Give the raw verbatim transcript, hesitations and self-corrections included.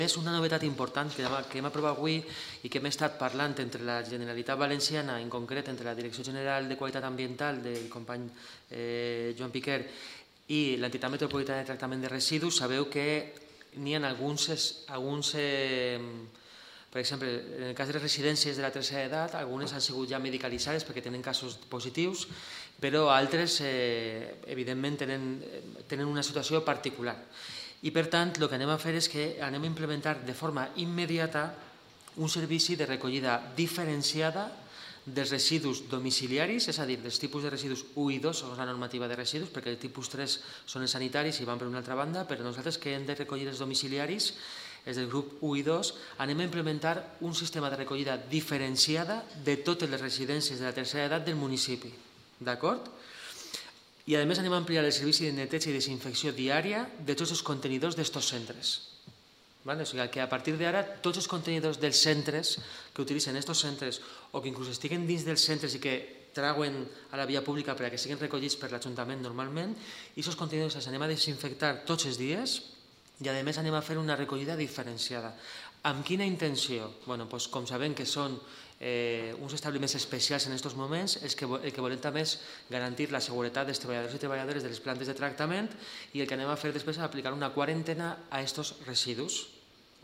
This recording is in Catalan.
És una novetat important que hem aprovat avui i que hem estat parlant entre la Generalitat Valenciana, en concret entre la Direcció General de Qualitat Ambiental del company Joan Piquer i l'Entitat Metropolitana de Tractament de Residus. Sabeu que n'hi ha alguns, per exemple, en el cas de les residències de la tercera edat, algunes han sigut ja medicalitzades perquè tenen casos positius, però altres, evidentment, tenen una situació particular. I, per tant, el que anem a fer és que anem a implementar de forma immediata un servici de recollida diferenciada dels residus domiciliaris, és a dir, dels tipus de residus u i dos, segons la normativa de residus, perquè el tipus tres són els sanitaris i van per una altra banda, però nosaltres que hem de recollir els domiciliaris, els del grup u i dos, anem a implementar un sistema de recollida diferenciada de totes les residències de la tercera edat del municipi. D'acord? I, a més, anem a ampliar el servici de neteja i desinfecció diària de tots els contenidors d'estos centres. O sigui, que a partir d'ara tots els contenidors dels centres que utilitzen estos centres o que inclús estiguen dins dels centres i que trauen a la via pública perquè siguin recollits per l'Ajuntament normalment, i aquests contenidors els anem a desinfectar tots els dies i, a més, anem a fer una recollida diferenciada. Amb quina intenció? Com sabem que són uns establiments especials en aquests moments, el que volem també és garantir la seguretat dels treballadors i treballadores de les plantes de tractament, i el que anem a fer després és aplicar una quarantena a aquests residus.